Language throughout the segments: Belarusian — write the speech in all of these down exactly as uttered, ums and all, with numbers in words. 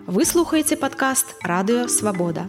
Вы слухаеце падкаст Радыё Свабода.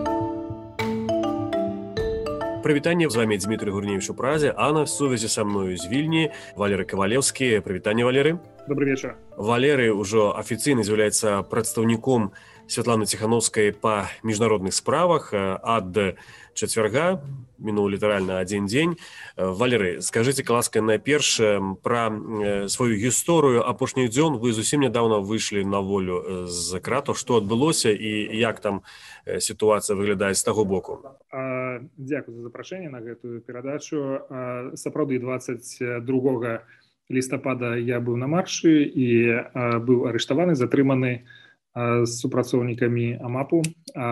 Прывітанне, з вами Дмітрий Гурневич у Празе, а на сувязі са мною з Вільні Валерый Кавалеўскі. Прывітанне, Валерый. Добрый вечер. Валерый ўжо афіцыйна з'яўляецца прадстаўніком Святланы Ціханаўскай па міжнародных справах ад чацвярга, мінуў літаральна адзін дзень. Валерый, скажыце, ласка, найперш пра сваю гісторыю апошніх дзён. Вы зусім нядаўна выйшлі на волю з кратаў. Што адбылося і як там сітуацыя выглядае з таго боку? Дзякую за запрашэнне на гэтую перадачу. Сапраўды, двадцать другога лістапада я быў на маршы і быў арыштаваны, затрыманы з супрацоўнікамі АМАПу.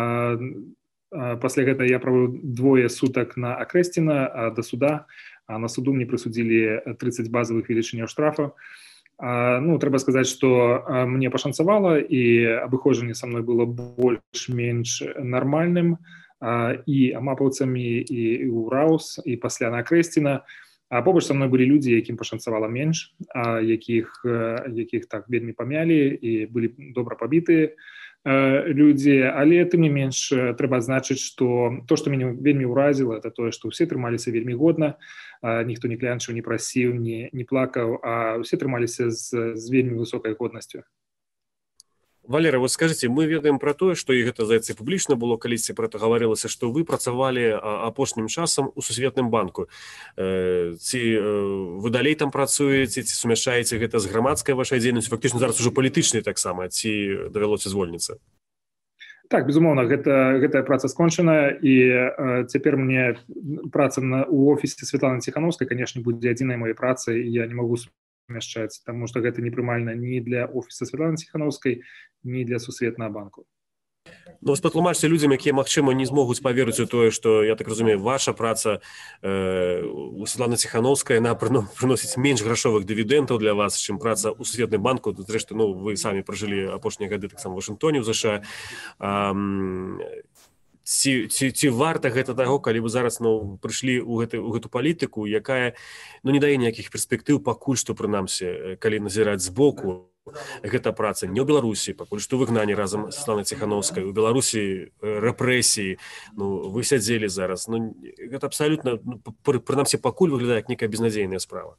Пасля гэта я правыў двое сутак на Акрэсціна да суда. На суду мне прысудзілі тридцать базавых велічыняў штрафа. Ну, трэба сказаць, што мне пашанцавала, і абыходжанне са мной было больш-менш нармальным і амапаўцамі, і УРАУС, і пасля на Акрэсціна. А побач са мной былі людзі, якім пашанцавала менш, якіх, якіх так вельмі памялі і былі добра пабітыя людзі. Але тым не менш трэба адзначыць, што то, што мяне вельмі ўразіла, это тое, што ўсе трымаліся вельмі годна, ніхто не клянчыў, не прасіў, не, не плакаў, а ўсе трымаліся з, з вельмі высокай годнасцю. Валерый, вот скажите, мы ведаем про тое, што і гэта, здаецца, публічна было, калісьці пра гэта гаварылася, што вы працавалі апошнім часам у Сусветным банку. Ці вы далей там працуеце, ці сумяшчаеце гэта з грамадскай вашай дзейнасцю, фактычна зараз ужо палітычнай таксама, ці давялося звольніцца? Так, безумоўна, гэта, гэтая праца скончана, і э, цяпер мне праца на, у офісе Святланы Ціханаўскай, канешне, будзе адзінай моей працай, і я не магу сумяшчаць, таму што гэта непрымальна ні для офіса Святланы Ціханаўскай, ні для Сусветнага банку. Ну, спатлумачце людзям, якія, магчыма, не змогуць паверыць у тое, што, я так разумею, ваша праца э, у Святланы Ціханаўскай, яна прыносіць менш грашовых дывідэнтаў для вас, чым праца ў Сусветным банку. Зрэшты, ну, вы самі пражылі апошнія гады таксама ў Вашынгтоне, ў ЗША. Ам... Ці, ці, ці варта гэта таго, калі вы зараз ну, прыйшлі ў, гэты, ў гэту палітыку, якая ну, не дае ніякіх перспектыў пакуль што, прынамсі, калі назіраць збоку, гэта праца не ў Беларусі, пакуль што выгнанні разам з Святланай Ціханаўскай, у Беларусі рэпрэсіі, ну, вы сядзелі зараз. Ну, гэта абсалютна, ну, прынамсі, пакуль выглядае як некая безнадзейная справа.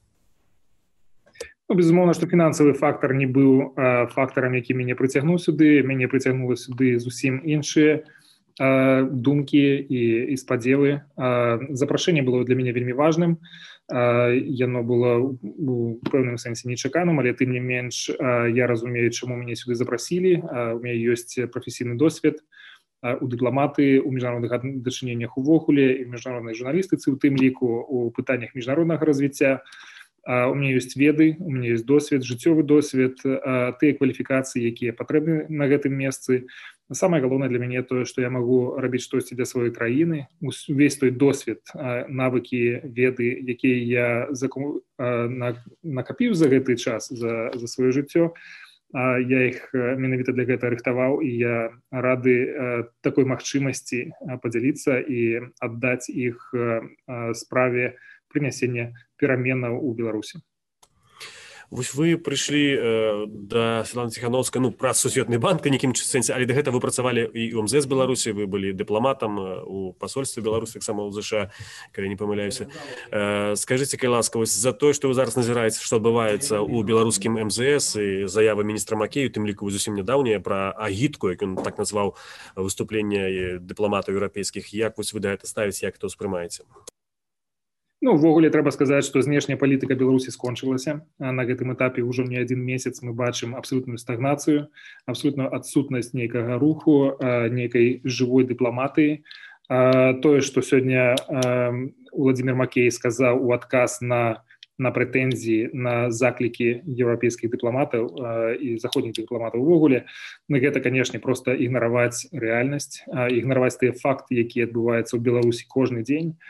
Ну, безумоўна, што фінансавы фактар не быў а, фактарам, які мяне прыцягнуў сюды. Мяне прыцягнула сюды зусім іншыя думкі і, і спадзевы. Запрашэнне было для мяне вельмі важным. Яно было у пэўным сэнсе нечаканым, але тым не менш я разумею, чаму мяне сюды запрасілі. У мяне ёсць прафесійны досвед у дыпламаты, у міжнародных дачыненнях увогуле, і міжнароднай журналістыцы, у тым ліку у пытаннях міжнароднага развіцця. У мяне ёсць веды, у мяне ёсць досвед, жыццёвы досвед, тыя кваліфікацыі, якія патрэбны на гэтым месцы. Самае галоўнае для мяне тое, што я магу рабіць штосьці для сваёй краіны. Увесь той досвед, навыкі, веды, якія я заку... накапіў за гэты час, за, за сваё жыццё, я іх менавіта для гэта рыхтаваў, і я рады такой магчымасці падзяліцца і аддаць іх справе прынясення пераменаў у Беларусі. Вось вы прыйшлі э, да Святланы Ціханаўскай, ну, праз Сусветны банк, нейкім сэнсе, але да гэта вы працавалі і ў МЗС Беларусі, вы былі дыпламатам у пасольстве Беларусі, таксама ў ЗША, калі не памыляюся. Э, скажыце, калі ласка, вось за тое, што вы зараз назіраеце, што адбываецца ў беларускім МЗС і заявы міністра Макею, тым ліку зусім нядаўняя пра агітку, як ён так назваў выступленне дыпламатаў еўрапейскіх, як вось вы да гэта ставіце, як это ўспрымаеце? Ну, увогуле, трэба сказаць, што знешняя палітыка Беларусі скончылася. На гэтым этапе ўжо не адзін месяц мы бачым абсалютную стагнацыю, абсалютную адсутнасць нейкага руху, нейкай жывой дыпламатыі. Тое, што сёння Уладзімір Макей сказаў у адказ на, на прэтэнзіі, на заклікі еўрапейскіх дыпламатаў і заходніх дыпламатаў увогуле, гэта, канешне, проста ігнараваць рэальнасць, ігнараваць тыя факты, якія адбываюцца ў Беларусі кожны дзень.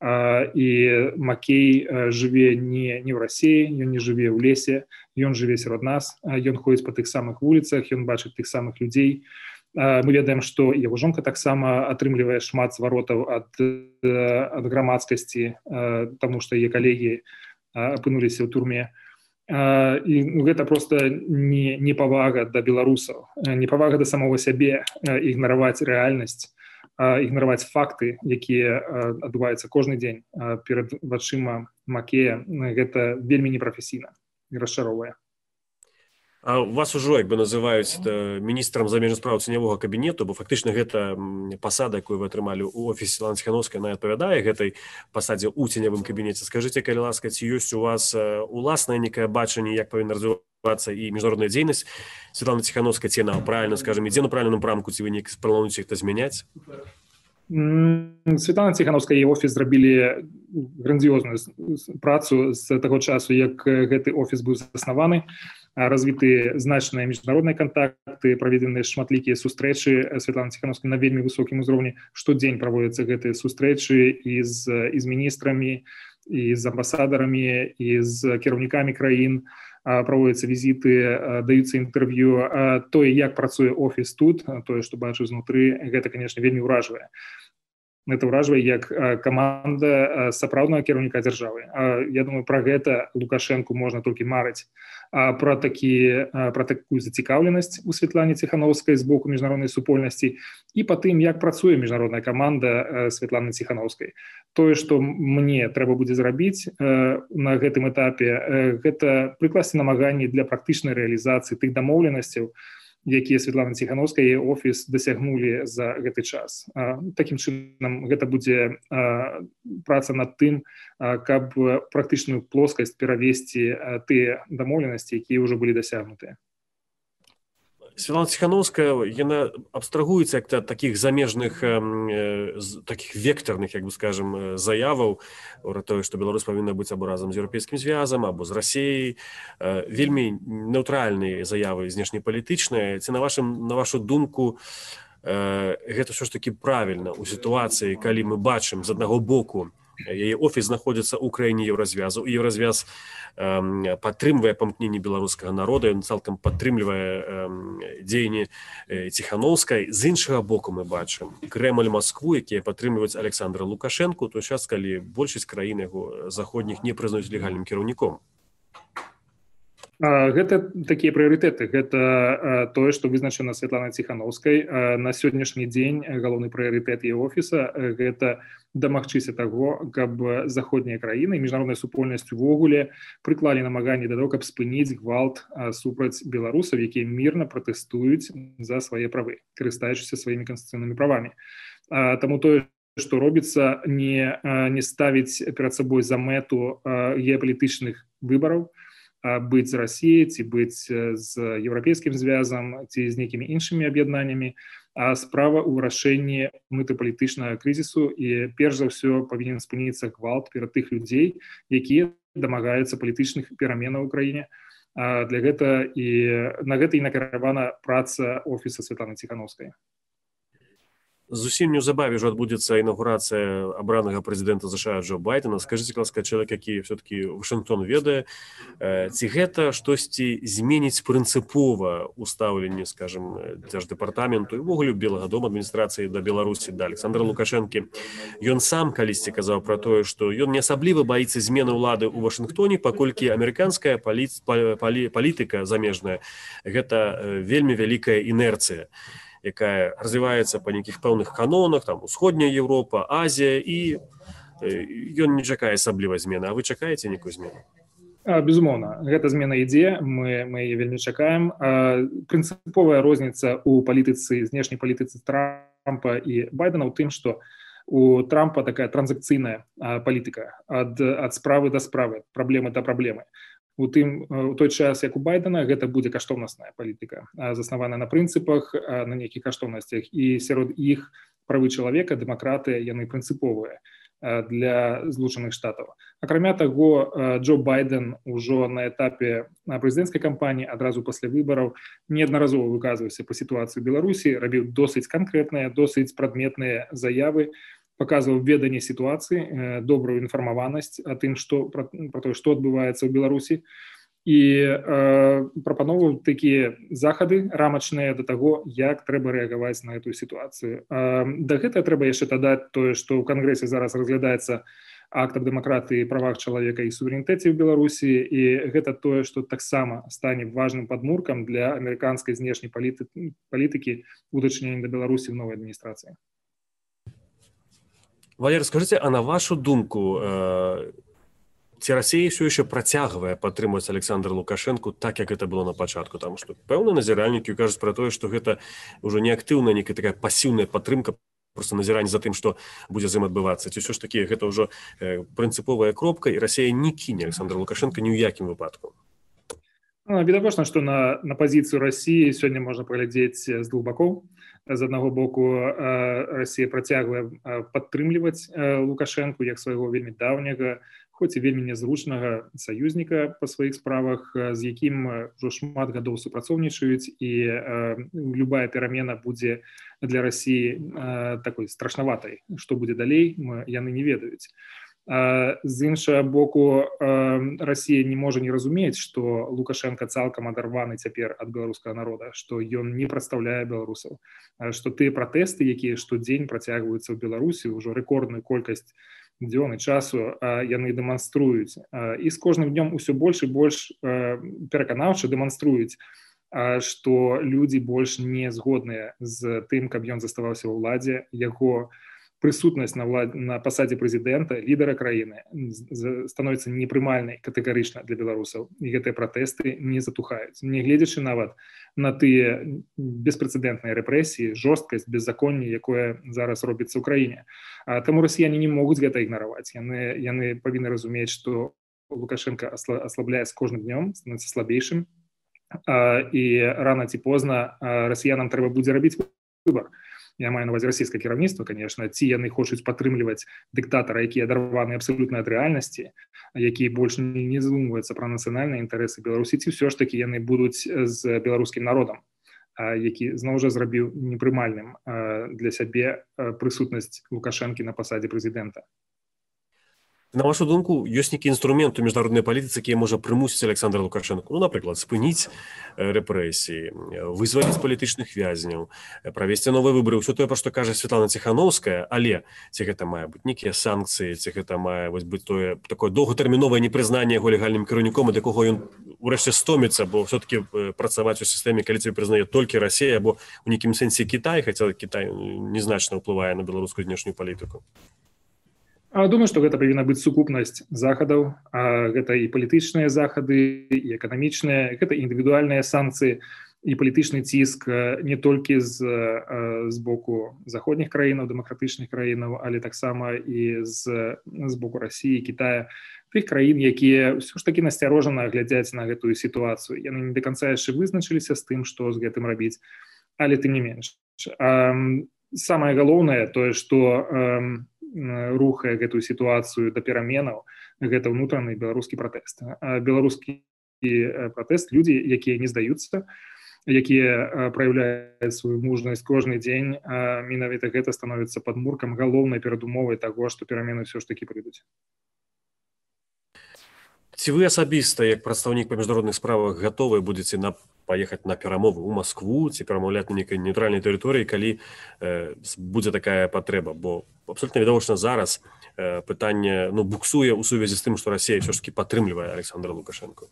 І Макей жыве не, не ў Расіі, ён не жыве ў лесе, ён жыве сярод нас, ён ходзіць па тых самых вуліцах, ён бачыць тых самых людзей. Мы ведаем, што яго жонка таксама атрымлівае шмат зваротаў ад, ад грамадскасці, таму што яе калегі апынуліся ў турме. І гэта просто не непавага да беларусаў, непавага да самого сябе, ігнараваць рэальнасць, ігнараваць факты, якія адбываюцца кожны дзень перад вачыма Макея. Гэта вельмі непрафесійна і расчароўвае. А вас ужо як бы называюць міністрам замежных спраў ценявога кабінету, бо фактычна гэта пасада, якую вы атрымалі ў офісе Святланы Ціхановскай, она адпавядае гэтай пасадзе ў ценявым кабінеце. Скажыце, калі ласка, ці ёсць у вас уласнае некае бачанне, як павінна развівацца і міжнародная дзейнасць Святланы Ціхановскай, ці яна правільна, скажам, ідзе на правільным напрамку, ці вы неяк плануеце іх змяняць? Святлана Ціхановская і офіс зрабілі грандыёзную працу з таго часу, як гэты офіс быў заснаваны. Развіты значныя міжнародныя кантакты, праведзеныя шматлікія сустрэчы Святланы Ціхановскай на вельмі высокім узроўні. Штодзень праводзяцца гэтыя сустрэчы і з, і з міністрамі, і з амбасадарамі, і з кіраўнікамі краін. Праводзяцца візіты, даюцца інтэрв'ю. Тое, як працуе офіс тут, тое, што бачу знутры, гэта, канешне, вельмі ўражвае. Гэта ўражвае як каманда сапраўднага кіраўніка дзяржавы. Я думаю, пра гэта Лукашэнку можна толькі марыць. Пра, такі, пра такую зацікаўленасць у Святлане Ціхановскай з боку міжнароднай супольнасці і па тым, як працуе міжнародная каманда Святланы Ціхановскай. Тое, што мне трэба будзе зрабіць на гэтым этапе, гэта прыкласці намаганні для практычнай рэалізацыі тых дамоўленасцяў, якія Святлана Ціхановская і офіс дасягнулі за гэты час. Такім чынам, гэта будзе праца над тым, каб практычную плоскасць перавесці тыя дамоўленасці, якія ўжо былі дасягнутыя. Святлана Ціхановская, яна абстрагуецца як ад такіх замежных, такіх вектарных, як бы скажем, заяваў пра тое, што Беларусь павінна быць або разам з Еўрапейскім звязам, або з Расіяй. Вельмі нейтральныя заявы знешнепалітычныя. Ці на вашым, на вашу думку, гэта ўсё ж такі правільна ў сітуацыі, калі мы бачым з аднаго боку яе офіс знаходзіцца ў краіне еўразвязу, і еўразвяз падтрымвае памкненні беларускага народа, ён цалкам падтрымлівае дзеянні Ціхановскай. З іншага боку мы бачым Крэмль, Маскву, якія падтрымліваюць Александра Лукашэнку, той час, калі большасць краін яго заходніх не прызнаюць легальным кіраўніком. Гэта такія прыярытэты. Гэта тое, што вызначана Святланай Ціхановскай. На сённяшні дзень галоўны прыярытэт яе офіса – гэта дамагчыся таго, каб заходнія краіны, міжнародная супольнасць увогуле прыклалі намаганні да таго, каб спыніць гвалт супраць беларусаў, якія мірна пратэстуюць за свае правы, карыстаючыся сваімі канстытуцыйнымі правамі. Таму тое, што робіцца, не, не ставіць перад сабой за мэту геапалітычных выбараў, быць з Расіяй, ці быць з Еўрапейскім звязам, ці з нейкімі іншымі аб'яднаннямі, а справа ў вырашэнні мытапалітычнага крызісу, і перш за ўсё павінен спыніцца гвалт перад тых людзей, якія дамагаюцца палітычных пераменаў у краіне. Для гэта і на гэта і накіравана праца офіса Святланы Ціхановскай. Зусім неўзабаве ўжо адбудзецца інаўгурацыя абранага прэзідэнта США Джо Байдена. Скажыце, ласка, чалавек, які все-таки Вашынгтон ведае, ці гэта штосьці зменіць прынцыпова ў стаўленні, скажем, дзярждэпартаменту і ўвогуле Белага дома адміністрацыі да Беларусі, да Александра Лукашэнкі. Ён сам калісьці казаў пра тое, што ён не асабліва баіцца змены ўлады ў Вашынгтоне, паколькі амерыканская палі... палі... палітыка замежная – гэта вельмі вялікая інерцыя, якая развіваецца па нейкіх пэўных канонах, там усходняя Еўропа, Азія, і ён не чакае асаблівай змены. А вы чакаеце нейкую змену? Безумоўна, гэта змена ідзе, мы, мы яе вельмі чакаем. Прынцыповая розніца ў палітыцы, знешняй палітыцы Трампа і Байдена ў тым, што у Трампа такая транзакцыйная палітыка ад, ад справы да справы, праблемы да праблемы. У тым, у той час, як у Байдена, гэта будзе каштоўнасная палітыка, заснаваная на прынцыпах, на нейкіх каштоўнасцях, і сярод іх правы чалавека, дэмакратыя, яны прынцыповыя для Злучаных Штатаў. Акрамя таго, Джо Байден ужо на этапе прэзідэнцкай кампаніі, адразу пасля выбараў, неаднаразова выказваўся па сітуацыі ў Беларусі, рабіў досыць канкрэтныя, досыць прадметныя заявы, паказваў веданне сітуацыі, добрую інфармаванасць о тым, што, пра, пра тое, што адбываецца ў Беларусі, і э, прапановваў такія захады рамачныя да таго, як трэба рэагаваць на гэтую сітуацыю. Э, да гэтага трэба яшчэ дадаць тое, што ў Кангрэсе зараз разглядаецца акт аб дэмакратыі, правах чалавека і суверэнітэце ў Беларусі, і гэта тое, што таксама стане важным падмуркам для амерыканскай знешняй палітыкі ў дачыненні да Беларусі в новой адміністрацыі. Валерий, скажите, а на вашу думку, э, ці Расія ўсё яшчэ працягвае падтрымваць Александра Лукашэнку так, як гэта было на пачатку? Таму што пэўныя назіральнікі кажуць пра тое, што гэта ўжо не актыўная, некая такая пасіўная падтрымка, просто назіранне за тым, што будзе з ім адбывацца. Ці ўсё ж такі гэта ўжо э, прынцыповая кропка, і Расія не кіне Александра Лукашэнка ні ў якім выпадку? Ну, відавочна, што на, на пазіцыю Расіі сёння можна паглядзець з двух бакоў. З аднаго боку, Расія працягвае падтрымліваць Лукашэнку як свайго вельмі даўняга, хоць і вельмі нязручнага саюзніка па сваіх справах, з якім ўжо шмат гадоў супрацоўнічаюць, і любая перамена будзе для Расіі такой страшнаватай. Што будзе далей, яны не ведаюць. З іншага боку, Расія не можа не разумець, што Лукашенко цалкам адарваны цяпер ад беларускага народа, што ён не прадстаўляе беларусаў, што тыя пратэсты, якія штодзень працягваюцца ў Беларусі, ўжо рэкордную колькасць дзён і часу, яны дэманструюць. І з кожным днём усё больш і больш пераканаўча дэманструюць, што людзі больш не згодныя з тым, каб ён заставаўся ва ўладзе. Яго прысутнасць на, влад... на пасадзе прэзідэнта, лідара краіны, становіцца непрымальнай катэгарычна для беларусаў, і гэтыя пратэсты не затухаюць. Нягледзячы нават на тыя беспрэцэдэнтныя рэпрэсіі, жорсткасць, беззаконне, якое зараз робіцца ў краіне. А таму расіяне не могуць гэта ігнараваць. Яны, яны павінны разумець, што Лукашенко аслабляе з кожным днём, становіцца слабейшым, і рана ці позна расіянам трэба будзе рабіць выбар. Я маю на увазе расійскае кіраўніцтва, конечно, ці яны хочуць падтрымліваць дыктатара, які адарваны абсалютна ад рэальнасці, які больш не задумваюцца пра нацыянальныя інтарэсы Беларусі, ці ўсё ж такі яны будуць з беларускім народам, які зноў жа зрабіў непрымальным для сябе прысутнасць Лукашэнкі на пасадзе прэзідэнта. На вашу думку, ёсць нейкі інструмент у міжнароднай палітыцы, які можа прымусіць Александра Лукашэнку, ну, напрыклад, спыніць рэпрэсіі, вызваліць палітычных вязняў, правесці новыя выбары, ўсё тое, пра што кажа Святлана Ціхановская, але ці гэта мае быць нейкія санкцыі, ці гэта мае быць тое такое доўгатэрміновае непрызнанне яго легальным кіраўніком, ад якога ён урэшце стоміцца, бо ўсё-такі працаваць у сістэме, калі цябе прызнае толькі Расія, або ў нейкім сэнсе Кітай, хаця Кітай незначна ўплывае на беларускую знешнюю палітыку. Думаю, што гэта павінна быць сукупнасць захадаў, гэта і палітычныя захады, і эканамічныя, гэта індывідуальныя санкцыі, і палітычны ціск не толькі з, з боку заходніх краінаў, дэмакратычных краінаў, але таксама і з, з боку Расіі, Кітая, тых краін, якія ўсё ж такі насцярожана глядзяць на гэтую сітуацыю. Яны не да канца яшчэ вызначыліся з тым, што з гэтым рабіць, але тым не менш. Самае галоўнае тое, што рухае гэтую сітуацыю да пераменаў, гэта ўнутраны беларускі пратэст. Беларускі пратэст, людзі, якія не здаюцца, якія праяўляюць сваю мужнасць кожны дзень, менавіта гэта становіцца падмуркам, галоўнай перадумовай таго, што перамены ўсё ж такі прыйдуць. Ці вы асабіста, як прадстаўнік па міжнародных справах, гатовы будзеце на паехаць на перамовы ў Маскву ці перамаўляць на нейкай нейтральнай тэрыторыі, калі э, будзе такая патрэба, бо абсолютно відавочна зараз э, пытанне ну, буксуе ў сувязі з тым, што Расія ўсё ж такі падтрымлівае Александра Лукашэнку.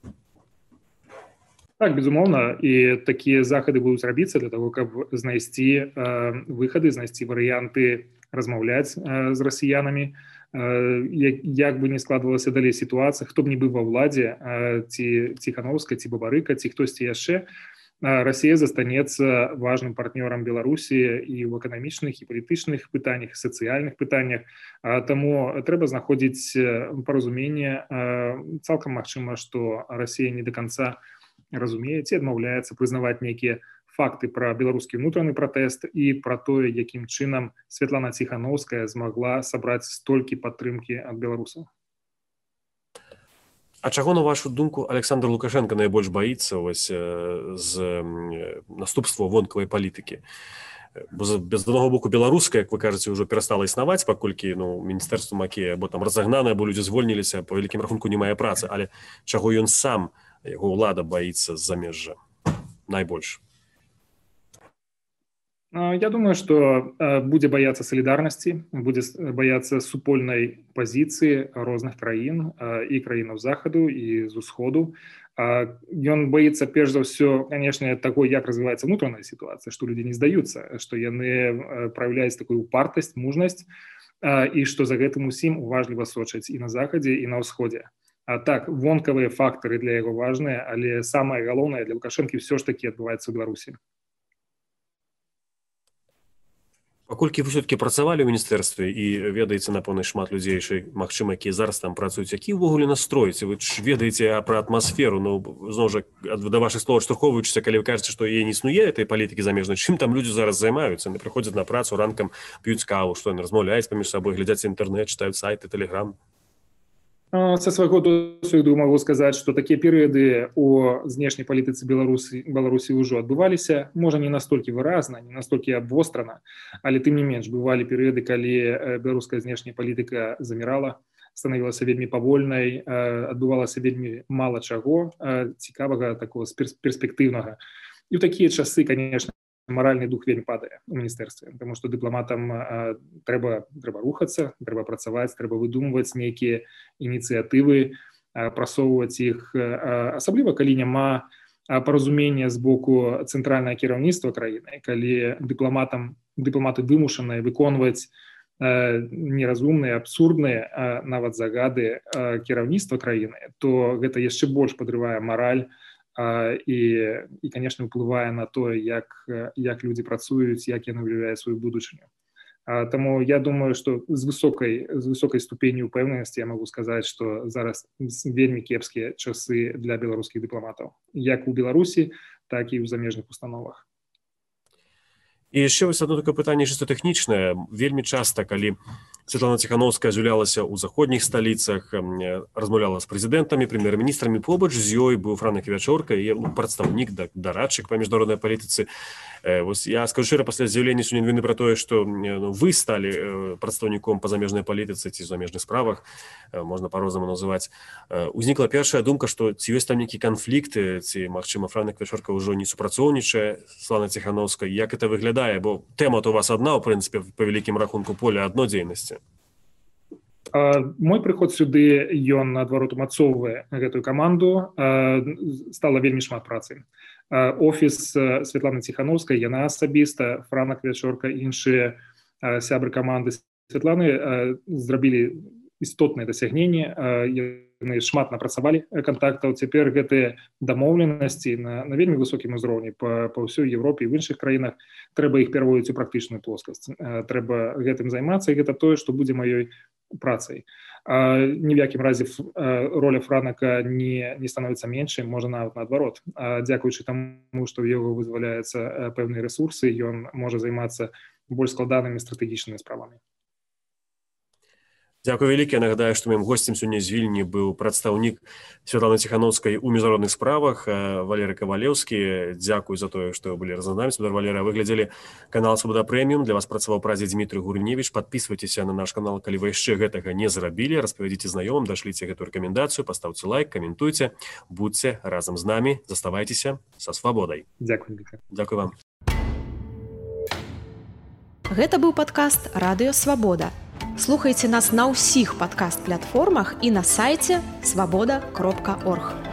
Так, безумоўна, і такія захады будуць рабіцца для того, каб знайсці э, выхады, знайсці варыянты размаўляць э, з расіянамі, як бы не складвалася далей сітуацыя, хто б не быў ва ўладзе, ці Ціхановская, ці Бабарыка, ці хтосьці яшчэ, Расія застанецца важным партнёрам Беларусі і ў эканамічных, і палітычных пытаннях, сацыяльных пытаннях. Таму трэба знаходзіць паразуменне. Цалкам магчыма, што Расія не да канца разумее ці адмаўляецца прызнаваць нейкія факты пра беларускі ўнутраны пратэст і пра тое, якім чынам Святлана Ціхановская змагла сабраць столькі падтрымкі ад беларусаў. А чаго, на вашу думку, Александр Лукашенко найбольш баіцца вось, з наступства вонкавай палітыкі? Бо з аднаго боку беларуская, як вы кажаце, ўжо перастала існаваць, паколькі ну, міністэрства Макея або там разагнанае, або людзі звольніліся, па вялікім рахунку не мае працы, але чаго ён сам, яго ўлада баіцца з замежжа найбольш? Я думаю, што будзе баяцца салідарнасці, будзе баяцца супольнай пазіцыі розных краін і краінаў захаду і з усходу. Ён боится, перш за ўсё, конечно, таго, як развіваецца внутраная сітуацыя, што людзі не здаюцца, што яны праяўляюць такую упартасць, мужнасць, і што за гэтым усім уважліва сочаць і на захадзе, і на ўсходзе. А так, вонкавыя фактары для яго важныя, але самае галоўнае для Лукашэнкі ўсё ж такі адбываецца ў Беларусі. Паколькі вы ўсё-такі працавалі ў міністэрстве і ведаеце, напэўна, шмат людзей, магчыма, якія зараз там працуюць, які ўвогуле настрой? Вы ж ведаеце пра атмасферу, ну, зноў жа, да вашых слоў адштурхоўваючыся, калі вы кажаце, што яе не існуе, этой палітыкі замежнай, чым там людзі зараз займаюцца? Яны прыходзяць на працу ранкам, п'юць каву, што яны размаўляюць паміж сабой, глядзяць інтэрнэт, чытаюць сайты, тэлеграм. Са свайго досведу магу сказаць, што такія перыяды ў знешняй палітыцы Беларусі, Беларусі ўжо адбываліся, можа не настолькі выразна, не настолькі абвострана, але тым не менш бывалі перыяды, калі беларуская знешняя палітыка замірала, станавілася вельмі павольнай, адбывалася вельмі мала чаго цікавага, такого перспектыўнага. І ў такія часы, конечно, маральны дух вельмі падае ў міністэрстве, таму што дыпламатам трэба, трэба рухацца, трэба працаваць, трэба выдумваць нейкія ініцыятывы, прасоўваць іх, асабліва калі няма паразумення з боку цэнтральнага кіраўніцтва краіны, калі дыпламатам, дыпламаты вымушаныя выконваць неразумныя, абсурдныя нават загады кіраўніцтва краіны, то гэта яшчэ больш падрывае мараль і, і конечно, ўплывае на тое, як, як людзі працуюць, як яны ўяўляюць сваю будучыню. Таму я думаю, што з высокай, з высокай ступенню ўпэўненасці я магу сказаць, што зараз вельмі кепскія часы для беларускіх дыпламатаў, як у Беларусі, так і ў замежных установах. І яшчэ вось одно такое пытанне чыста тэхнічнае. Вельмі часта, калі Святлана Ціханаўская з'яўлялася ў заходніх сталіцах, размаўляла з прэзідэнтамі, прэм'ер-міністрамі, побач з ёй быў Франак Ківячорка, ну, прадстаўнік, дарадчык па міжнароднай палітыцы. Вось я скажу шчыра, пасля з'яўлення сёння навіны пра тое, што ну, вы сталі прадстаўніком па замежнай палітыцы ці замежных справах, можна па-рознаму называць. Узнікла першая думка, што ці ёсць там нейкі канфлікты, ці, магчыма, Франак Ківячорка ўжо не супрацоўнічае з Святланай Ціханаўскай. Як это выглядае? Бо тэма-то у вас адна, ў прынцыпе, па вялікім рахунку, поле адно дзейнасці. Мой прыход сюды, ён, наадварот, умацоўвае гэтую каманду, стала вельмі шмат працы. Офіс Святланы Ціханаўскай, яна асабіста, Франак Ківячорка, іншыя сябры каманды Святланы зрабілі істотныя дасягненні, яны шмат напрацавалі кантактаў. Цяпер гэтыя дамоўленасці на, на вельмі высокім узроўні па, па ўсёй Европе і в іншых краінах, трэба іх пераводзіць у практычную плоскасць. Трэба гэтым займацца, і гэта тое, што будзе маёй працай. Ні в якім разе роля Франака не, не становіцца меншай, можа нават наадварот. Дзякуючы таму, што ў яго вызваляюцца пэўныя рэсурсы, ён можа займацца больш складанымі стратэгічнымі справамі. Дзякуй вялікі. Я нагадаю, што маім госцем сёння з Вільні быў прадстаўнік Святланы Ціханаўскай у міжнародных справах Валерый Кавалеўскі. Дзякуй за тое, што былі разам з намі. Спадар Валерый, вы глядзелі канал Свабода Прэміум. Для вас працаваў прадзед Дмітрый Гурневіч. Падпісвайцеся на наш канал, калі вы яшчэ гэтага не зрабілі. Распавядзіце знаёмым, дашліце гэтую рэкамендацыю, пастаўце лайк, каментуйце. Будзьце разам з намі. Заставайцеся са свабодай. Дзякуй. Дзякуй вам. Гэта быў падкаст «Радыё Свабода». Слухайце нас на ўсіх падкаст-платформах і на сайце свабода кропка орг.